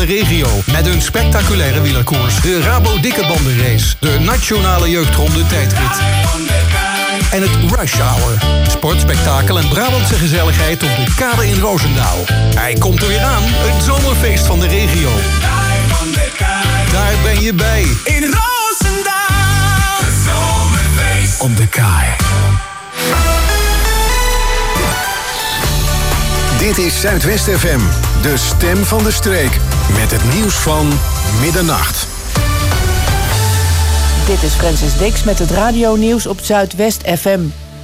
de regio. Met een spectaculaire wielerkoers. De Rabo Dikke Bandenrace. De Nationale Jeugdronde tijdrit. En het Rush Hour. Sportspektakel en Brabantse gezelligheid op de kade in Roosendaal. Hij komt er weer aan. Het zomerfeest van de regio. Daar ben je bij. In Roosendaal. Het zomerfeest op de kaai. Dit is Zuidwest FM, de stem van de streek. Met het nieuws van middernacht. Dit is Francis Dix met het radionieuws op Zuidwest FM.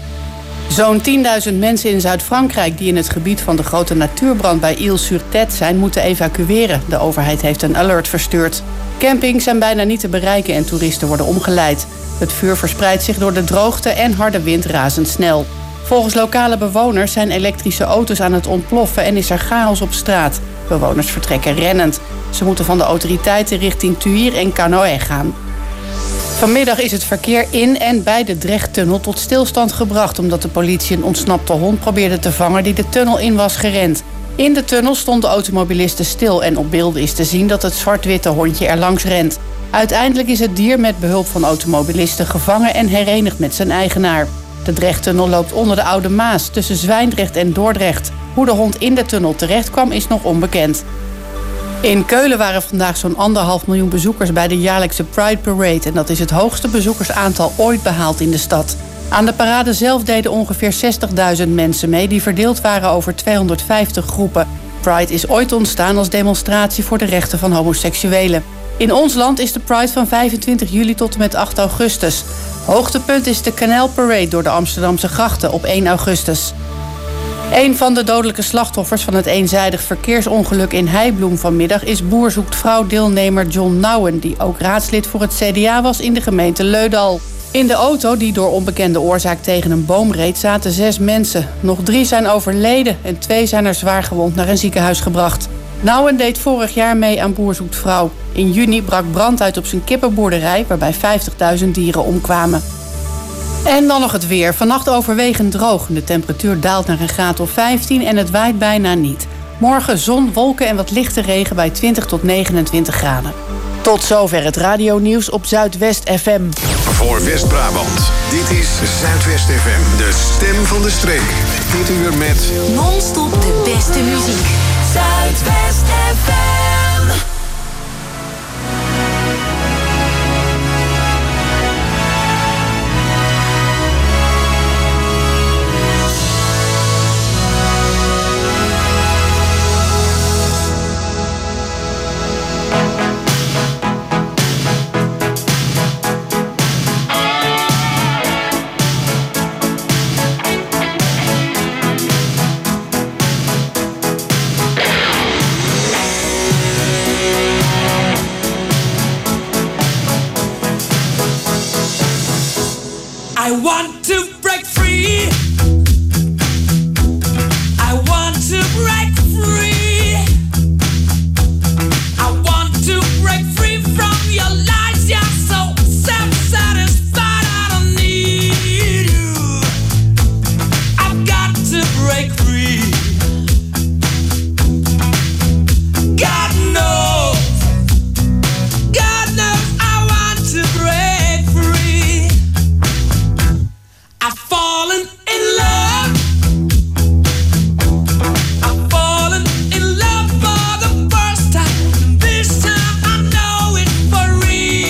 Zo'n 10.000 mensen in Zuid-Frankrijk die in het gebied van de grote natuurbrand bij Île-sur-Tête zijn, moeten evacueren. De overheid heeft een alert verstuurd. Campings zijn bijna niet te bereiken en toeristen worden omgeleid. Het vuur verspreidt zich door de droogte en harde wind razendsnel. Volgens lokale bewoners zijn elektrische auto's aan het ontploffen en is er chaos op straat. Bewoners vertrekken rennend. Ze moeten van de autoriteiten richting Thuir en Canoë gaan. Vanmiddag is het verkeer in en bij de Drechttunnel tot stilstand gebracht, omdat de politie een ontsnapte hond probeerde te vangen die de tunnel in was gerend. In de tunnel stond de automobiliste stil en op beelden is te zien dat het zwart-witte hondje er langs rent. Uiteindelijk is het dier met behulp van automobilisten gevangen en herenigd met zijn eigenaar. De Drechttunnel loopt onder de Oude Maas tussen Zwijndrecht en Dordrecht. Hoe de hond in de tunnel terecht kwam is nog onbekend. In Keulen waren vandaag zo'n 1,5 miljoen bezoekers bij de jaarlijkse Pride Parade. En dat is het hoogste bezoekersaantal ooit behaald in de stad. Aan de parade zelf deden ongeveer 60.000 mensen mee die verdeeld waren over 250 groepen. Pride is ooit ontstaan als demonstratie voor de rechten van homoseksuelen. In ons land is de Pride van 25 juli tot en met 8 augustus. Hoogtepunt is de Canal Parade door de Amsterdamse grachten op 1 augustus. Een van de dodelijke slachtoffers van het eenzijdig verkeersongeluk in Heibloem vanmiddag is Boer zoekt vrouw-deelnemer John Nouwen, die ook raadslid voor het CDA was in de gemeente Leudal. In de auto die door onbekende oorzaak tegen een boom reed zaten 6 mensen. Nog 3 zijn overleden en 2 zijn er zwaar gewond naar een ziekenhuis gebracht. Nouwen deed vorig jaar mee aan Boer zoekt vrouw. In juni brak brand uit op zijn kippenboerderij waarbij 50.000 dieren omkwamen. En dan nog het weer. Vannacht overwegend droog. De temperatuur daalt naar een graad of 15 en het waait bijna niet. Morgen zon, wolken en wat lichte regen bij 20 tot 29 graden. Tot zover het radionieuws op Zuidwest FM. Voor West-Brabant, dit is Zuidwest FM, de stem van de streek. Dit uur met non-stop de beste muziek. Zuidwest FM. I want to break free. I want to break free. I want to break free from your lies. You're so self-satisfied. I don't need you. I've got to break free. God knows. God knows I want to break free. I've fallen in love. I've fallen in love for the first time. This time I know it's for real.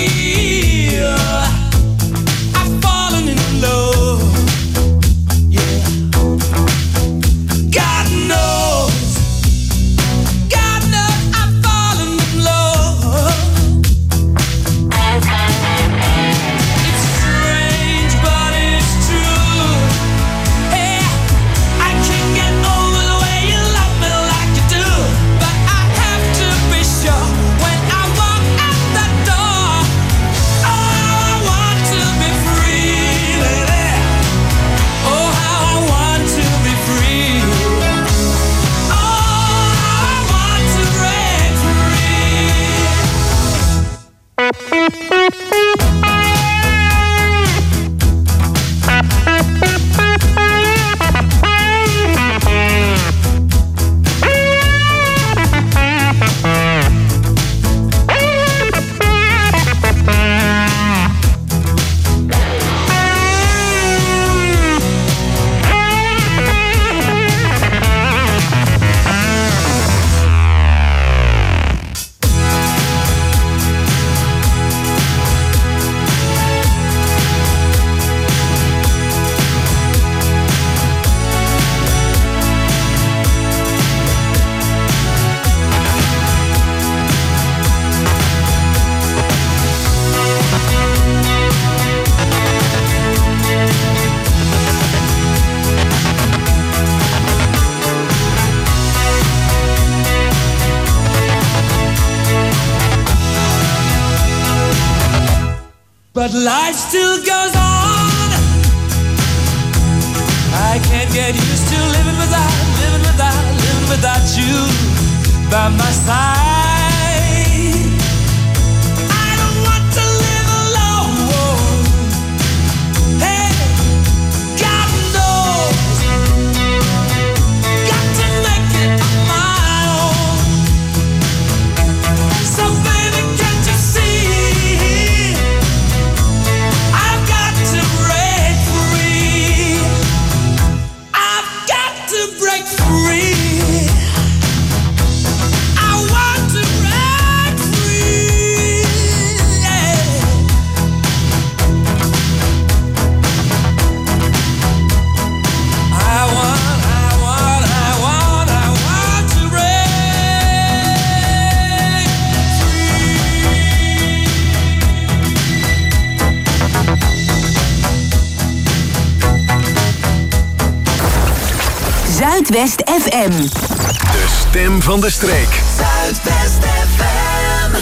but life still goes on. I can't get used to living without you by my side. I don't want to live alone. Hey, God knows, got to make it on my own. So baby, can't you see? I've got to break free. I've got to break free. I want to break free. Yeah. I want to break Zuidwest FM. De stem van de streek. Zuidwest FM.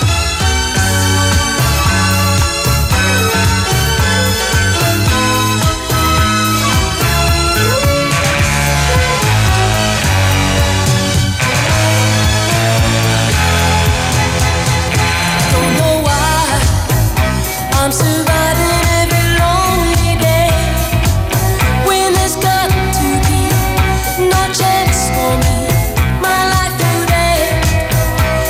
Don't know why I'm surviving every lonely day when there's got to be no chance for me. My life today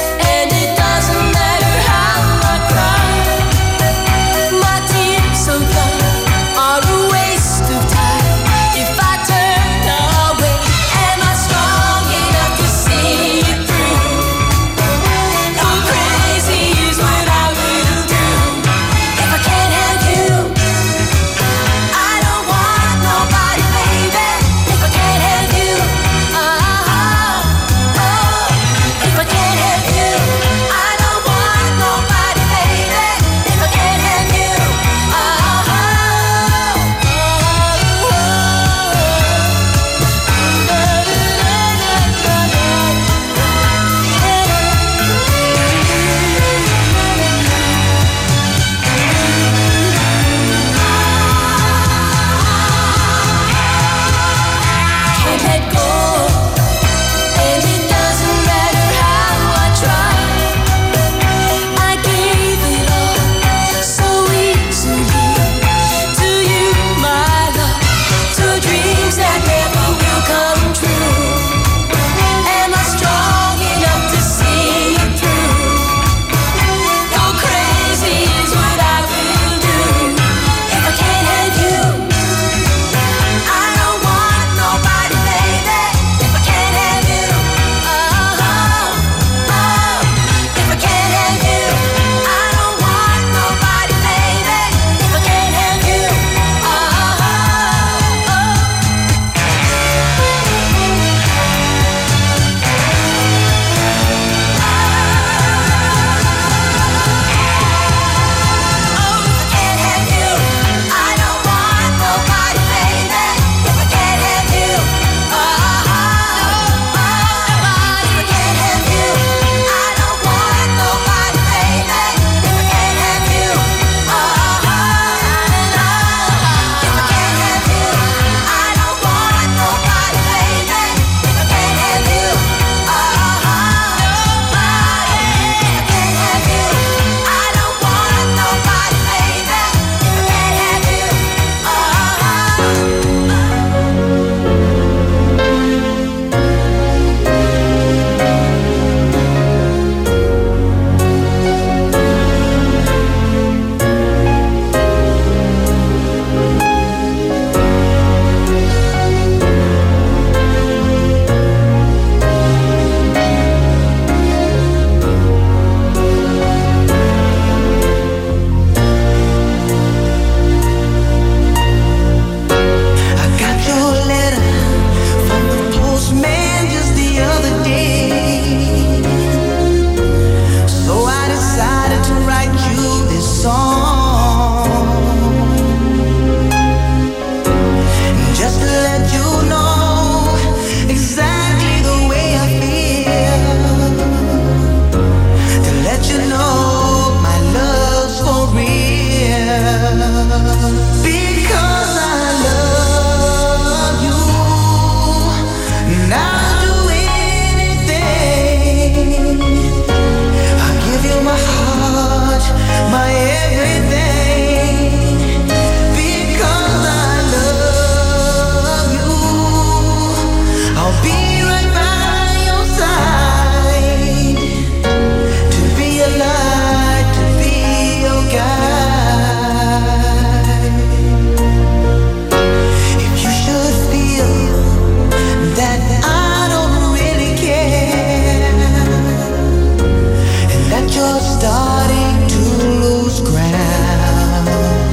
starting to lose ground.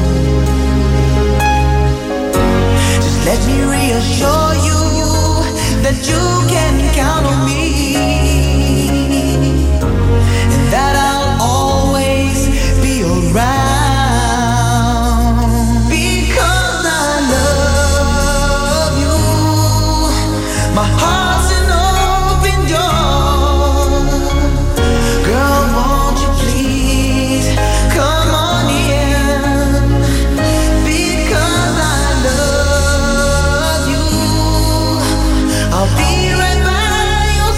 Just let me reassure you that you can count on me, and that I'll always be around. Because I love you, my heart's an open door. Girl, won't you please come on in? Because I love you, I'll be right by your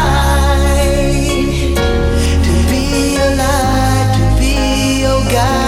side, to be your light, to be your guide.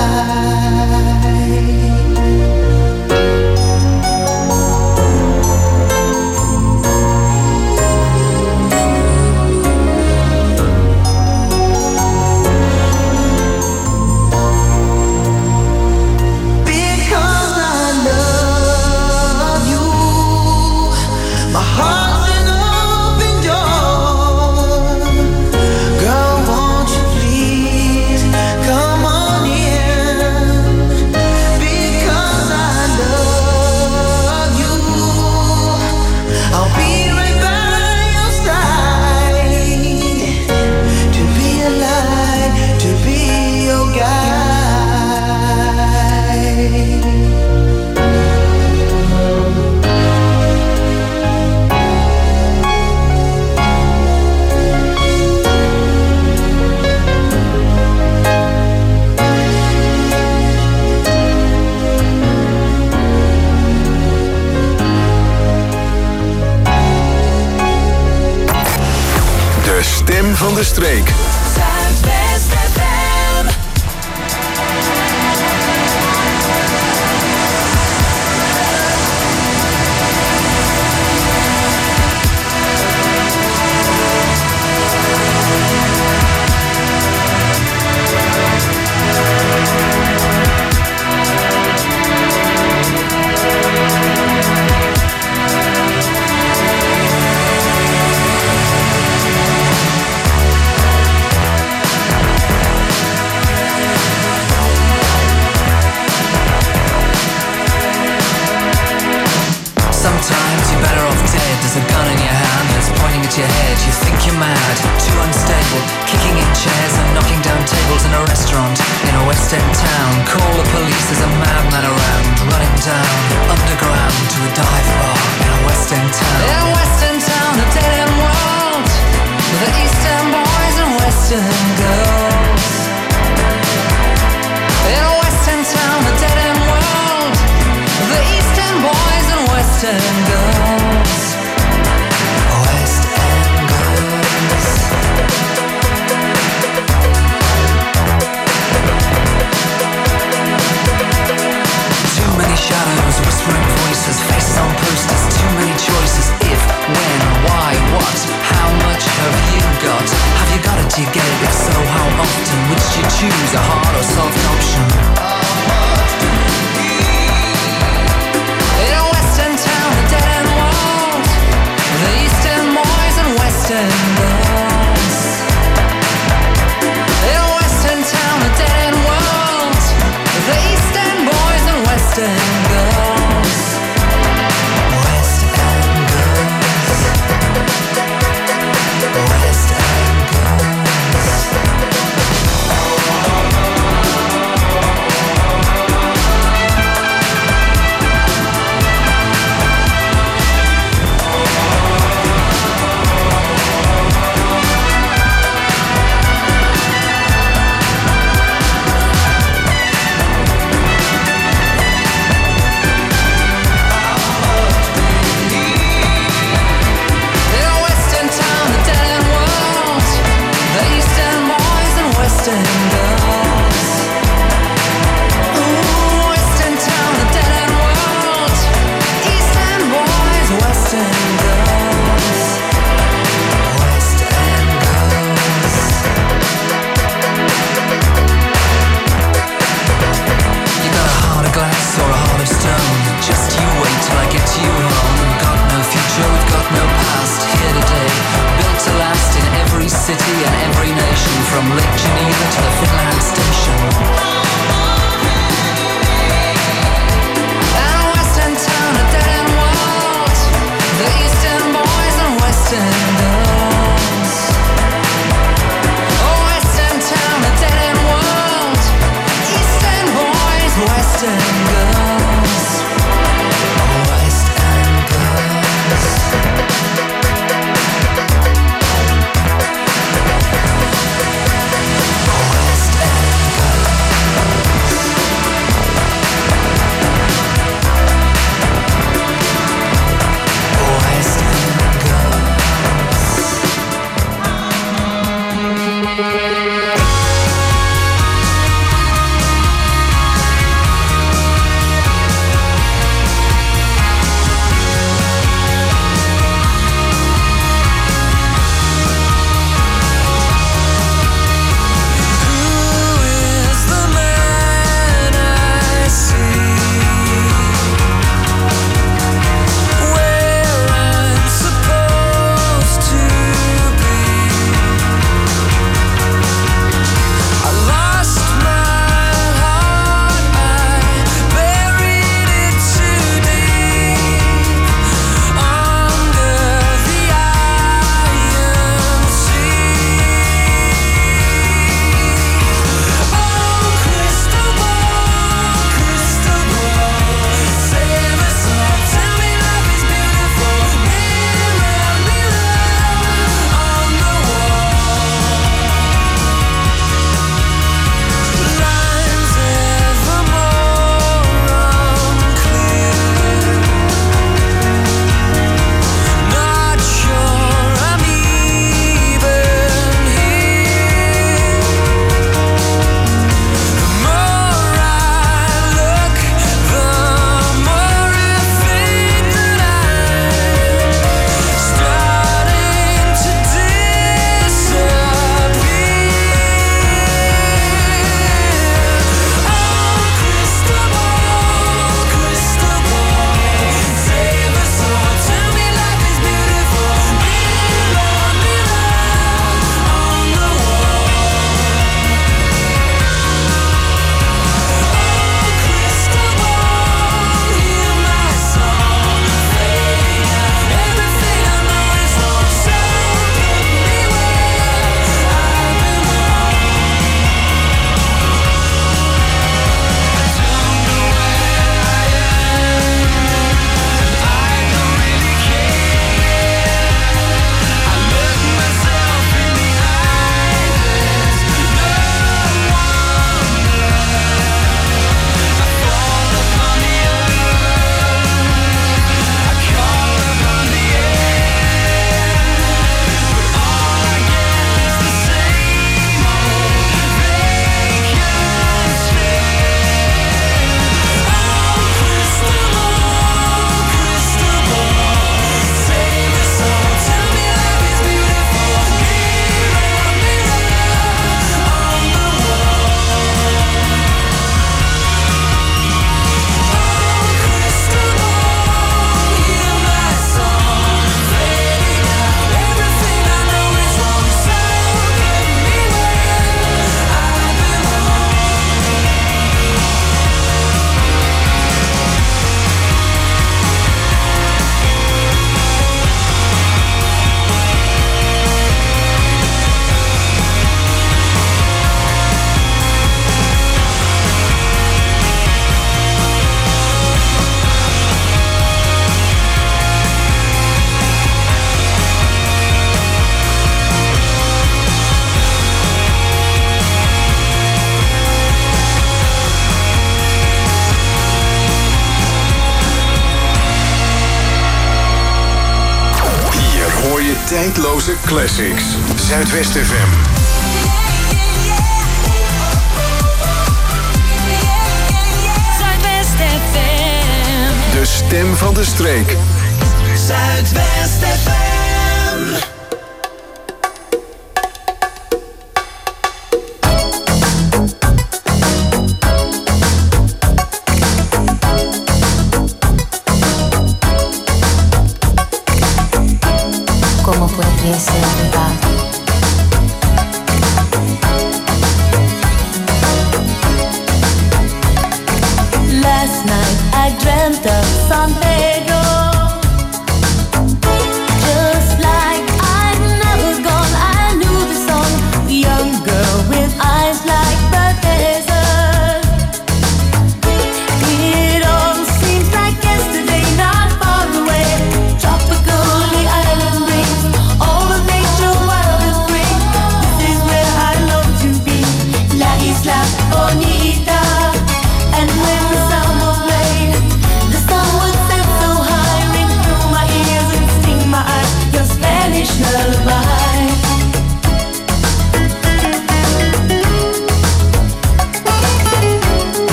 Because I love you, my heart's an open door. Girl, won't you please come on in? Because I love you, I'll be right by your side, to be a light, to be your guide. De stem van de streek. Zuidwest FM. Sometimes you're better off dead. There's a gun in your hand that's pointing at your head. You think you're mad, too unstable, kicking in chairs and knocking down tables in a restaurant in a West End town. Call the police, there's a madman around, running down underground to a dive bar in a West End town. In a West End town, a dead end world, the East End boys and Western girls. In a West End town, a dead end world, the East End boys and Western girls. West End girls. Too many shadows, whispering voices, faces on posters, too many choices. If, when, why, what, how much have you got? Have you got it, do you get it? If so, how often? Which do you choose, a hard or soft option? In a West End town, a dead end world, the East End boys and Western girls. In a West End town, a dead end world, the East End boys and Western girls. West End girls. West End girls. city and every nation, from Lake Geneva to the Finland station. And Western town, a dead-end world. The Eastern boys and Western girls. Oh, Western town, a dead-end world. Eastern boys, Western girls. Oh, Western girls. Tijdloze classics. Zuidwest FM. Zuidwest FM. De stem van de streek. Zuidwest FM. ¿Cómo podría ser verdad?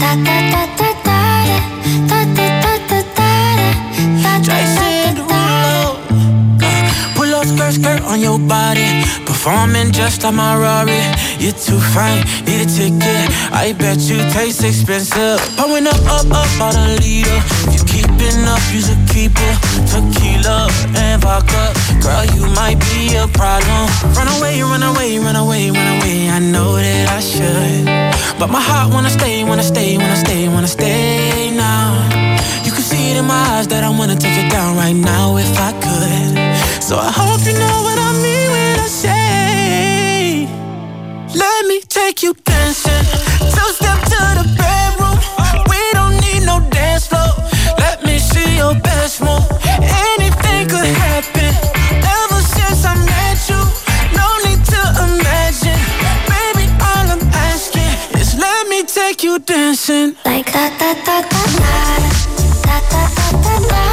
Jason Derulo. Pull up skirt on your body. Performing just like my Rari. You're too fine, need a ticket. I bet you taste expensive. Pouring up about a liter. If you keeping up, you's a keeper. Tequila and vodka. Girl, you might be a problem. Run away, run away, run away, run away. I know that I should, but my heart wanna stay, wanna stay, wanna stay, wanna stay now. You can see it in my eyes that I wanna take it down right now if I could. So I hope you know what I mean when I say, let me take you dancing. Two-step to the bedroom. We don't need no dance floor. Let me see your best move. Anything could happen. Ever since I met you, no need to imagine. Baby, all I'm asking is let me take you dancing. Like da da da da da da da da da da.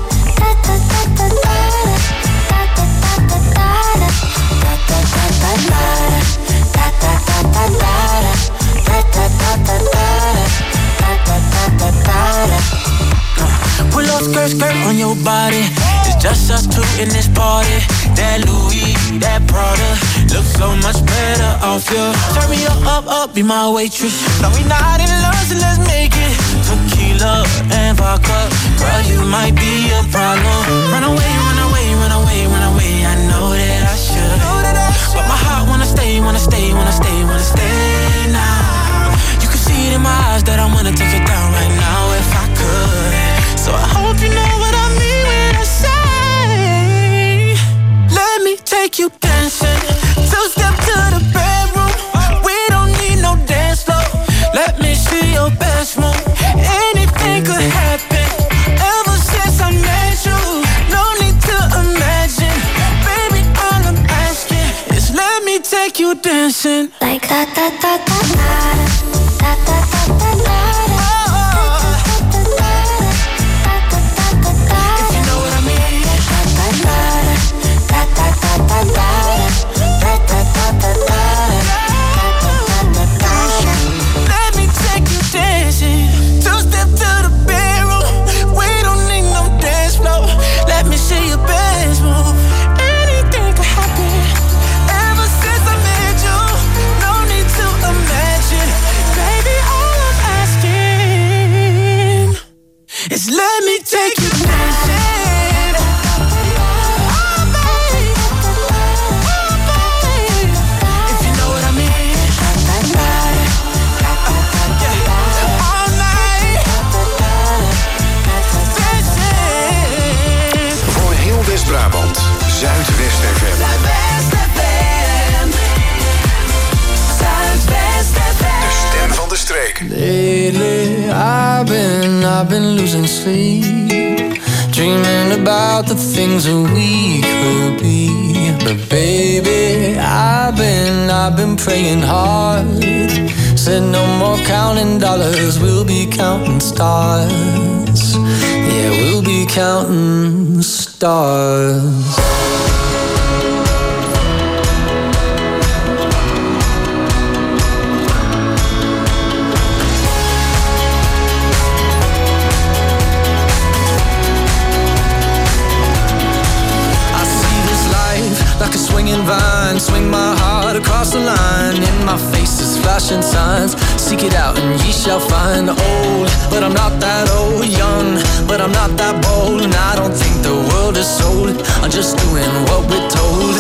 Pull up skirt on your body. It's just us two in this party. That Louis, that Prada looks so much better off you. Turn me up, be my waitress. No, we not in love, so let's make it. Tequila and vodka. Girl, you might be a problem. Run away, run away, run away, run away. I know that I should, but my heart wanna stay, wanna stay, wanna stay, wanna stay now. You can see it in my eyes that I wanna take it down right now if I could. So I hope you know what I mean when I say, let me take you dancing. Two-step to the bedroom. We don't need no dance floor. Let me see your best move. Anything could happen. Ever since I met you, no need to imagine. Baby, all I'm asking is let me take you dancing. Like da da da da da da da da da. Let me take you dancing. Two-step to the bedroom. We don't need no dance floor. Let me see your best move. Anything could happen. Ever since I met you, no need to imagine. Baby, all I'm asking is let me take you dancing. West-Brabant, Zuidwest FM. Zuidwest FM. Zuidwest FM. De stem van de streek. Lately, I've been losing sleep, dreaming about the things that we could be. But baby, I've been praying hard. Said no more counting dollars, we'll be counting stars. Yeah, we'll be counting stars. Like a swinging vine, swing my heart across the line. In my face is flashing signs. Seek it out and ye shall find. Old, but I'm not that old. Young, but I'm not that bold. And I don't think the world is sold. I'm just doing what we're told.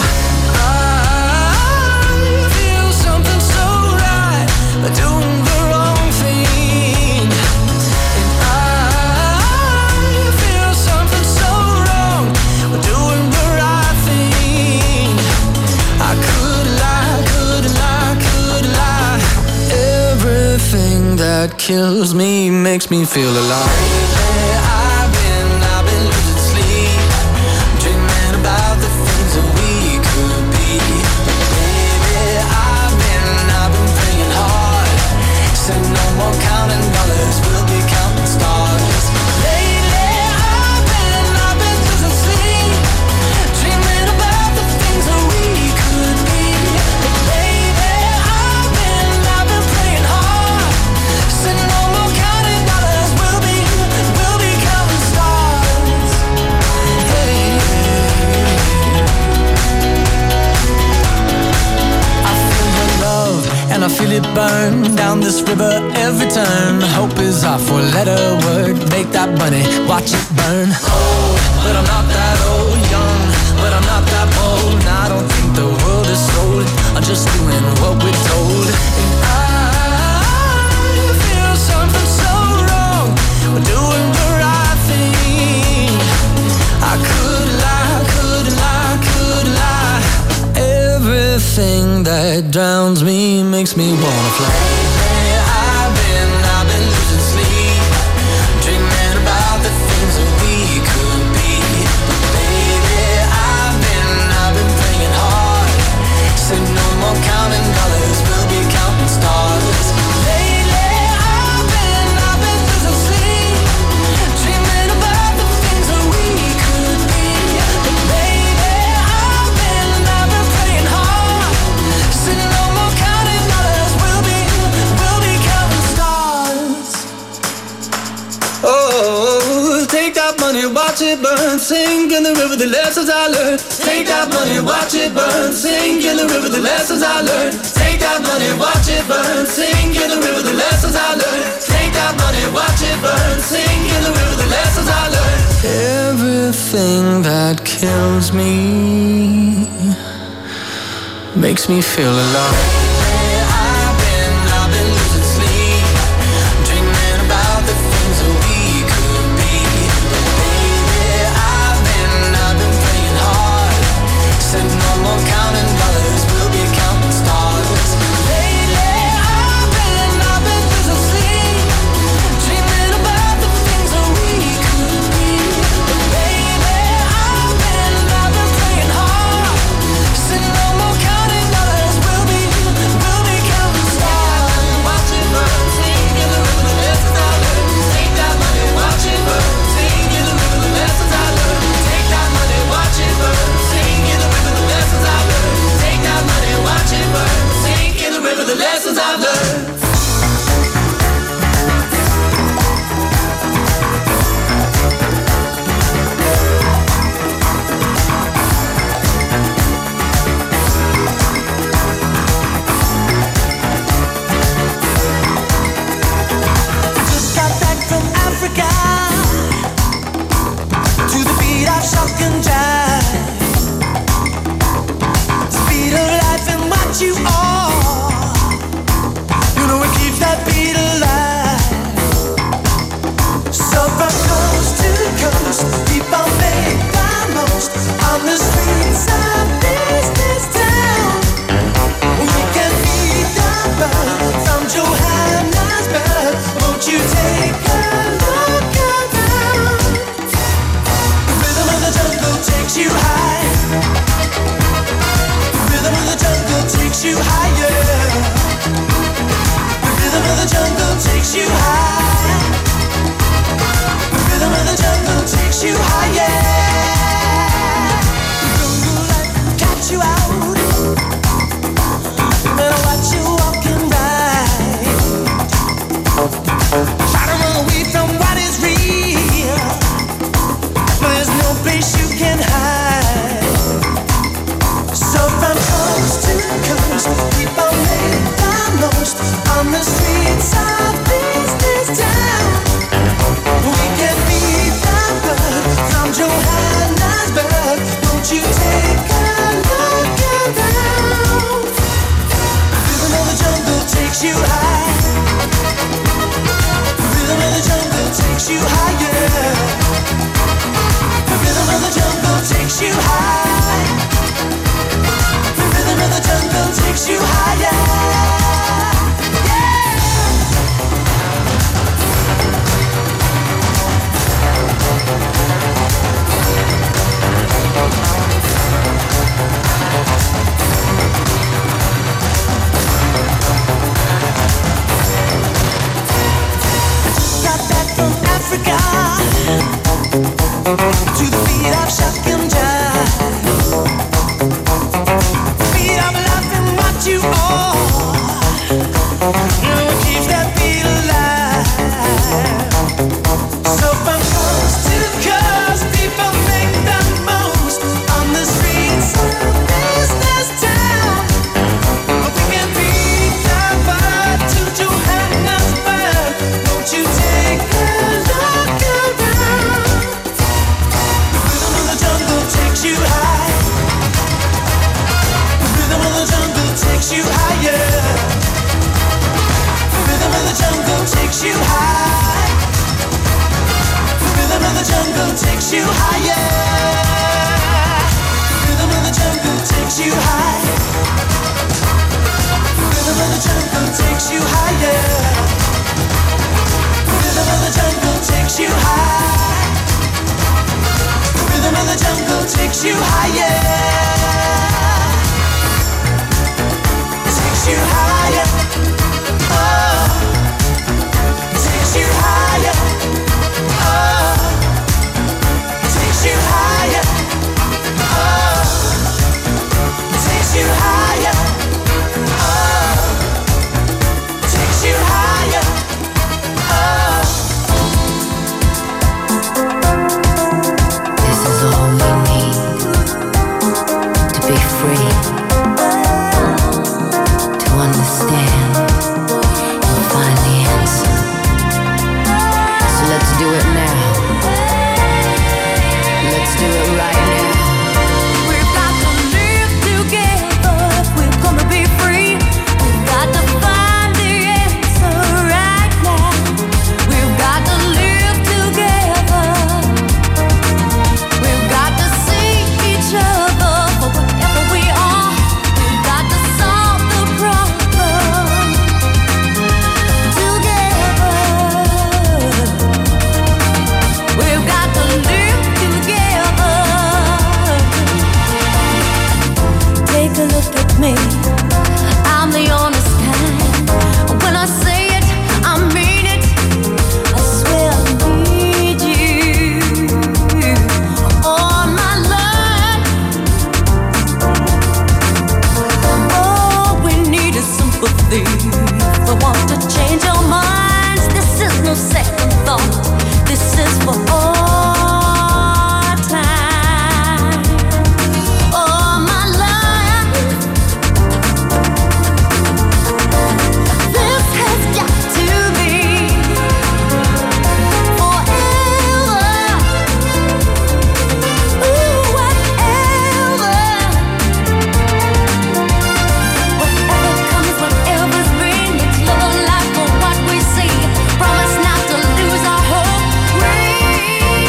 I feel something so right, but doing the wrong thing. And I feel something so wrong, but doing the right thing. I could lie. Everything that kills me makes me feel alive. I've been losing sleep, dreaming about the things that we could be. Baby, I've been praying hard. Said no more counting dollars, we'll be counting stars. Lately, I've been losing sleep, dreaming about the things that we could be. Baby, I've been praying hard. Said no more burn down this river every turn. Hope is our four-letter word. Make that money, watch it burn. Old, but I'm not that old. Young, but I'm not that bold. And I don't think the world is sold. I'm just doing what we're told. And I feel something so wrong. We're doing the right thing. I could lie, could lie, could lie. Everything that drowns me makes me wanna fly. I've been losing sleep, dreaming about the things that we could be. But baby, I've been praying hard. Said no more counting dollars, we'll be counting stars. Lately, I've been losing sleep, dreaming about the things that we could be. But baby, I've been praying hard. Said no more counting dollars, we'll be counting stars. Oh, take that money, watch it burn, sink in the river, the lessons I learned. Take that money, watch it burn, sink in the river, the lessons I learned. Take that money, watch it burn, sink in the river, the lessons I learned. Take that money, watch it burn, sink in the river, the lessons I learned. Everything that kills me makes me feel alive. I've been losing sleep, dreaming about the things that we could be. But baby, I've been praying hard. Said no more counting dollars, we'll be counting stars. Lately, I've been losing sleep, dreaming about the things that we could be. But baby, I've been praying hard. Said no more counting dollars, we'll be counting stars. Watch it burn, sing in the river, the lessons I learned. Take that money, watch it burn, sing in the river, the lessons I learned. Take that money, watch it burn, sing in the river, the lessons I learned. Take that money, watch it burn, sing in the river, the lessons I've learned. Just got back from Africa to the beat of shock and jive. Speed of life and what you are. You know it keeps that beat alive. So from coast to coast, people make the most on the streets of business town. We can beat the buzz from Johannesburg. Won't you take a look around? The rhythm of the jungle takes you high. The rhythm of the jungle takes you higher. The rhythm of the jungle takes you high. The rhythm of the jungle takes you higher. The jungle life will catch you out. No matter what you're walking right. Try to run away from what is real, but there's no place you can hide. So from coast to coast, people make the most on the streets of business town. We can beat the buzz from Johannesburg. Won't you take a look around? The rhythm of the jungle takes you high. The rhythm of the jungle takes you higher. The rhythm of the jungle takes you high. The rhythm of the jungle takes you higher. Got back from Africa to the beat of shock and jive. Beat of life and what you are. You know it keeps that beat alive. So from coast to coast, people make the most on the streets of business town. We can beat the buzz you higher. Rhythm of the jungle takes you high. Rhythm of the jungle takes you higher. Rhythm of the jungle takes you high. Rhythm of the jungle takes you higher. Takes you higher. Oh, takes you higher. Oh, takes you higher. Oh, takes you higher. Oh, takes you higher. Oh. This is all we need to be free, to understand and find the answer. So let's do it now. Let's do it right now. We've got to live together if we're gonna be free. We've got to find the answer right now. We've got to live together. We've got to see each other for whatever we are. We've got to solve the problem together. We've got to live together. Take a look at me. I'm the honest kind. When I say it, I mean it. I swear I need you all my life. All we need is sympathy. If we want to change our minds, this is no second thought. This is for all time. All my life. This has got to be forever. Ooh, whatever. Whatever comes, whatever's been, let's live a life for what we see. Promise not to lose our hope.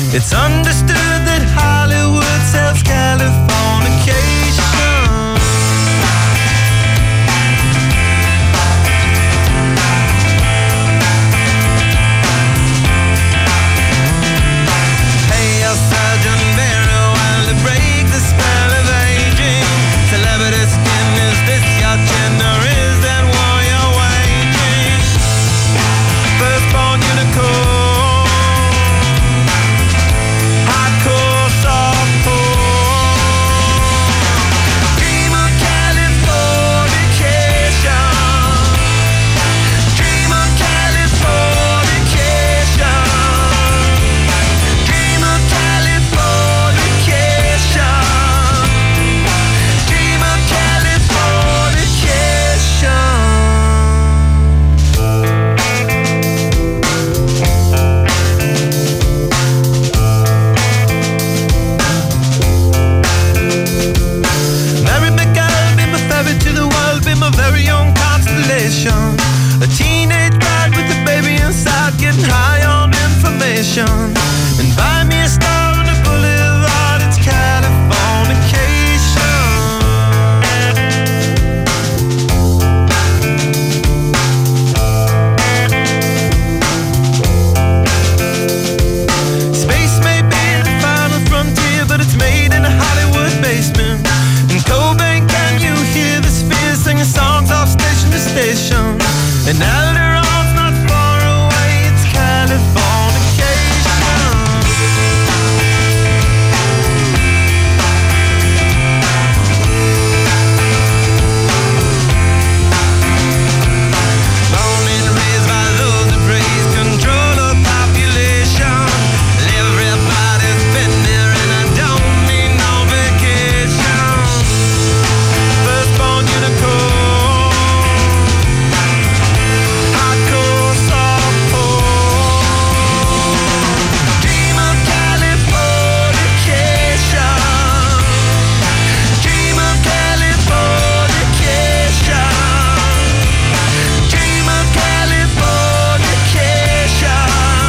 It's understood that Hollywood sells Californication. Hey, your Sergeant Barrow, while to break the spell of aging. Celebrity skin, is this your gender? Is that war you're waging? Firstborn unicorn, hardcore softcore. Dream of Californication. Dream of Californication. Dream of Californication. Dream of Californication. Mary McGill, be my ferry to the world, be my very own constellation. A teenage bride with a baby inside, getting high on information. And buy me a star on the boulevard, it's Californication. Space may be the final frontier, but it's made in a Hollywood basement. In Cobain, can you hear the spheres singing songs off station to station? And Alderon's not far away, it's Californication. Born and raised by those that praise control of population. Everybody's been there and I don't need no vacation. Firstborn unicorn, hardcore softcore. Dream of Californication. Dream of Californication. Dream of Californication.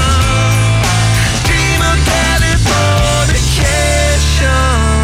Dream of Californication.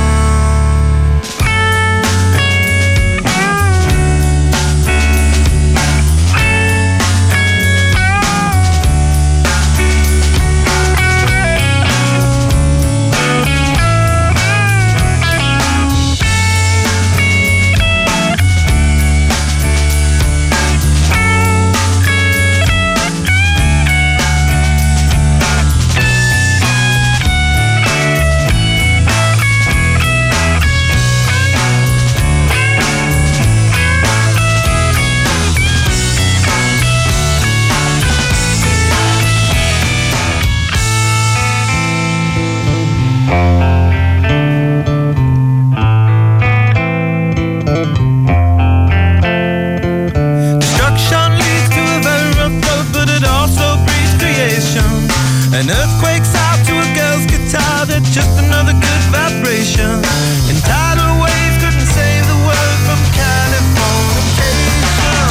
Destruction leads to a very rough road, but it also breeds creation. An earthquake's out to a girl's guitar, that's just another good vibration. And tidal waves couldn't save the world from Californication.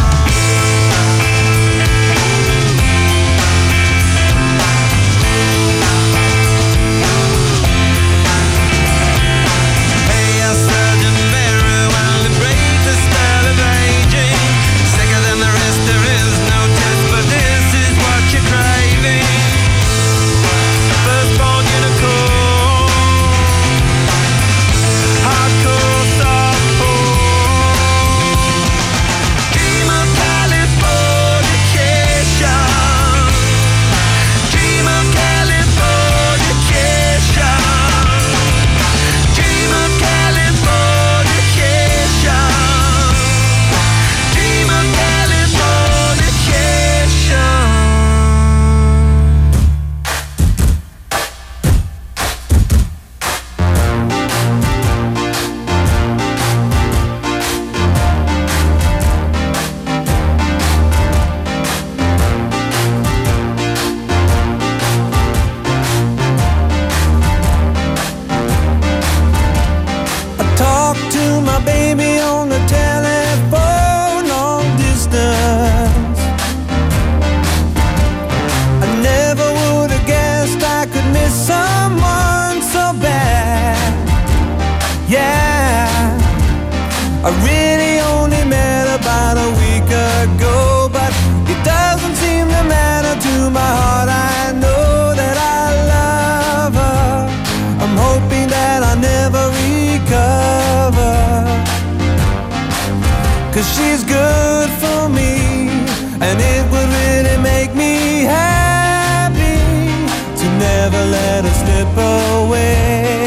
Hey, your Sergeant Barrow, while to break the spell of aging. Sicker than the rest, there is no test, but this is what you're craving. I really only met about a week ago, but it doesn't seem to matter to my heart. I know that I love her. I'm hoping that I never recover, 'cause she's good for me, and it would really make me happy to never let her slip away.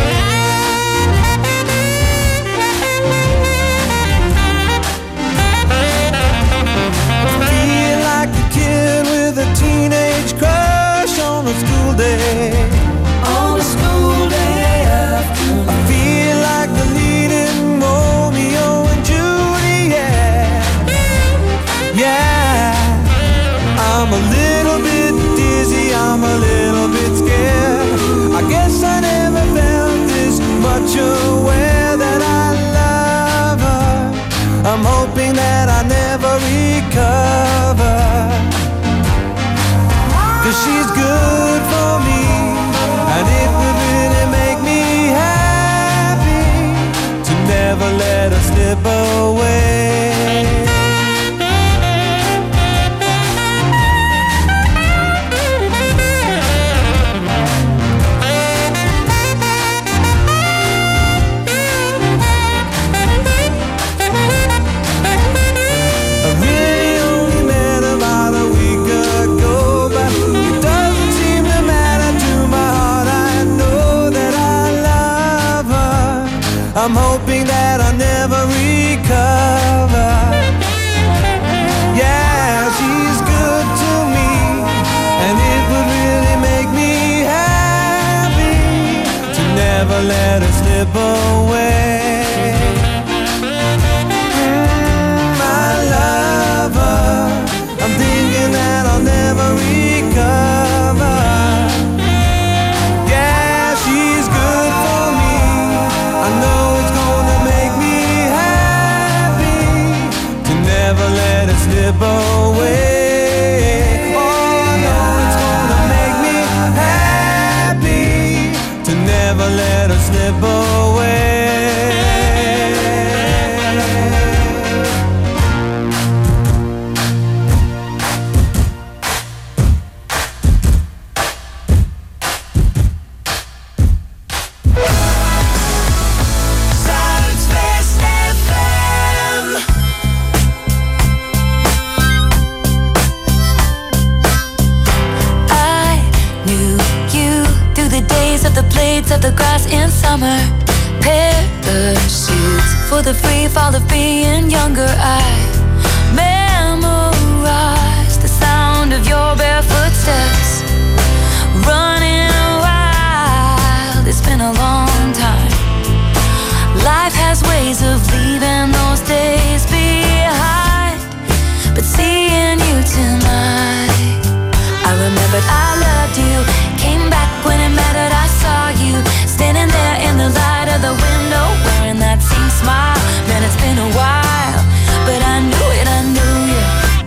Teenage crush on a school day. On a school day afternoon. I feel like the leading Romeo and Juliet. Yeah, I'm a little bit dizzy, I'm a little bit scared. I guess I never felt this much aware that I love her. I'm hoping that I never recover, 'cause she's good for me, and it would really make me happy to never let her slip away. I'm hoping that I never recover. Yeah, she's good to me, and it would really make me happy to never let her slip away. I love her. I'm thinking that I'll never recover. Yeah, she's good for me. I know never let it slip away. Oh, no, it's gonna make me happy to never let it slip away. Of the grass in summer, parachutes for the free fall of being younger. I memorized the sound of your barefoot steps, running wild. It's been a long time. Life has ways of leaving those days behind, but seeing you tonight, I remembered I loved you. Came back when it mattered. I saw you standing there in the light of the window, wearing that same smile. Man, it's been a while, but I knew it, I knew you.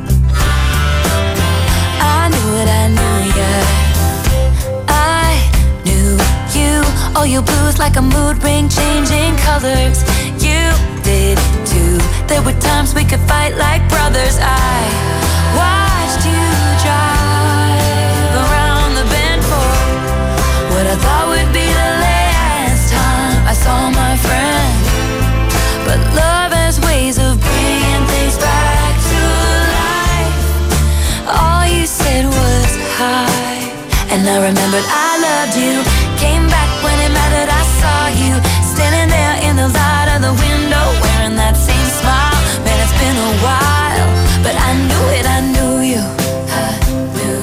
I knew it, I knew you. I knew you. Oh, your blues like a mood ring, changing colors. You did too. There were times we could fight like brothers. I watched you drive around the bend for what I thought would be the last time I saw my friend. But love has ways of bringing things back to life. All you said was hi, and I remembered I loved you. Came back when it mattered. I saw you standing there in the light of the window, wearing that same smile. Man, it's been a while, but I knew it, I knew you. I knew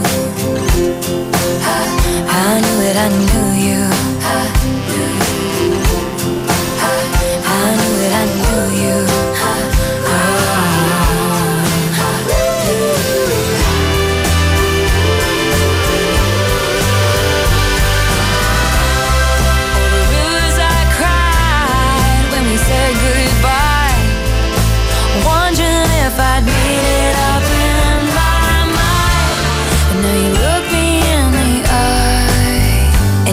it, I knew you. I knew it, I knew you.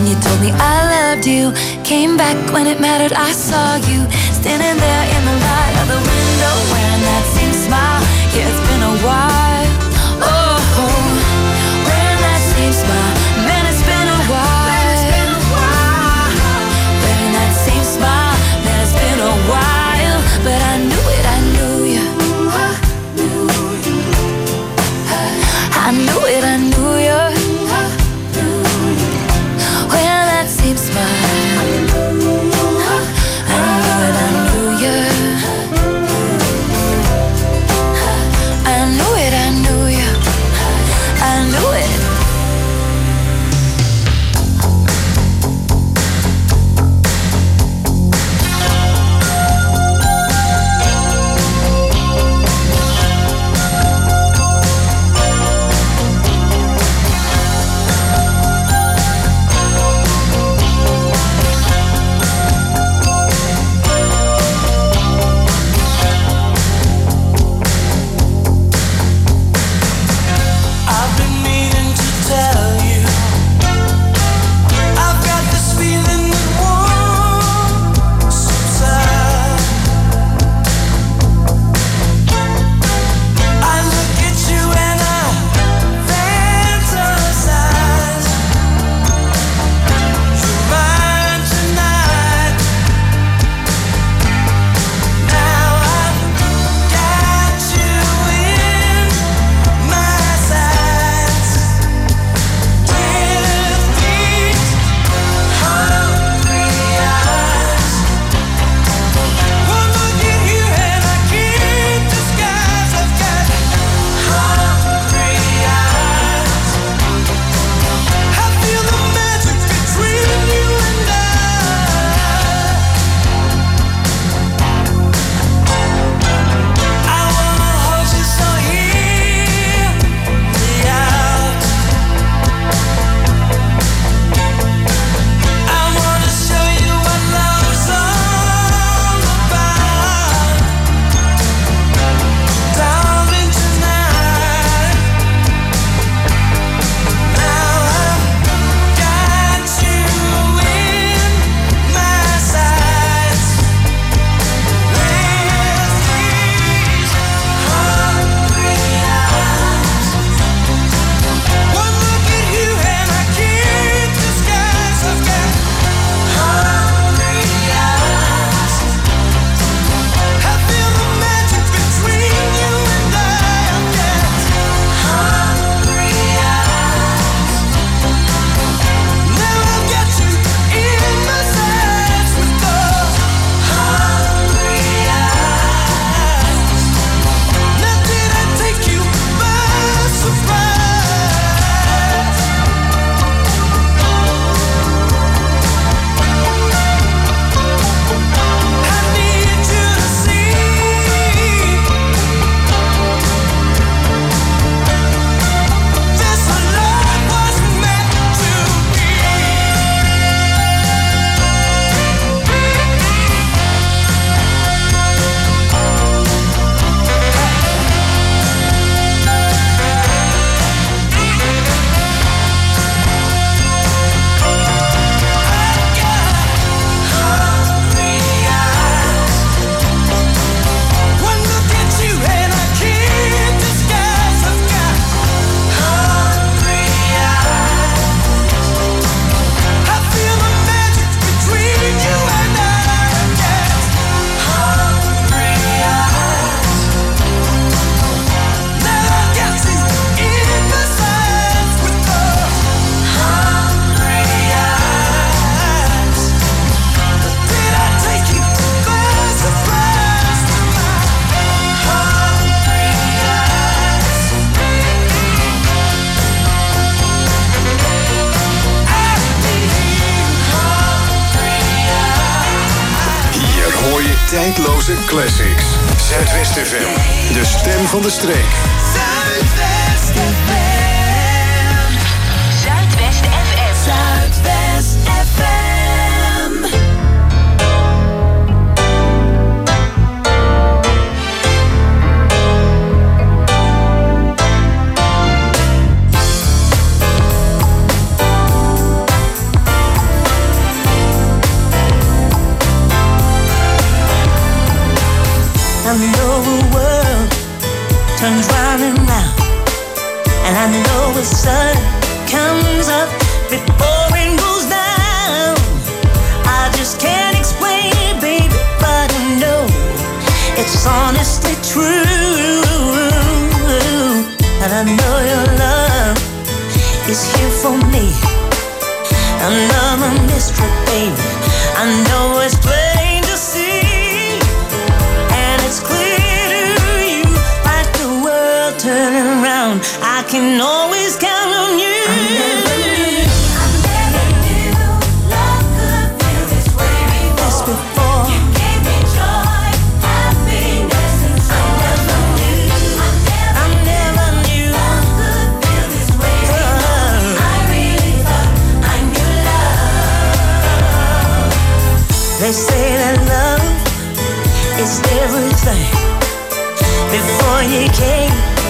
You came back when it mattered. I saw you standing there in the light by the window wearing that same smile. Yeah, it's been a while. Oh, wearing that same smile. Man, it's been a while. Wearing that same smile. Man, it's been a while. But I knew it, I knew you. I knew it, I knew you. Wearing that same smile. I knew it, I knew you. I knew it, I knew you. I knew it. I've been meaning to tell you, I've got this feeling that won't subside. I look at you and I fantasize. You're mine tonight. Now I've got you in my sights. With these hungry eyes, one look at you and I can't disguise. I've got hungry eyes. I feel the magic between you and I. I wanna hold you so hear me out. I wanna show you what love's all about. Darling, tonight. Now I've got you in my sights. With these hungry eyes, one look at you and I can't disguise. I've got hungry eyes. I feel the magic between you and I. I've got hungry eyes. Now I've got you in my sights with those hungry eyes. Now did I take you by surprise? I need you to see this love was meant to be. Hungry eyes. One look at you and I can't disguise. I've got hungry eyes. I feel the magic between you and I. I've got hungry eyes. Now I've got you in my sights with those hungry eyes. Did I take you by surprise with my hungry eyes? Hier hoor je tijdloze classics. Zuidwest FM, de stem van de streek. Zuidwest FM. Zuidwest FM. Zuidwest FM. turns round and round, and I know the sun comes up before it goes down. I just can't explain it, baby, but I know it's honestly true. And I know your love is here for me. Another mystery, baby, I know it's plain to see, and it's clear to you, like the world turning around, I can always count on you. I never knew love could feel this way before. You gave me joy, happiness, and so I never knew love could feel this way before. I really thought I knew love. They say that love is everything. Before you came,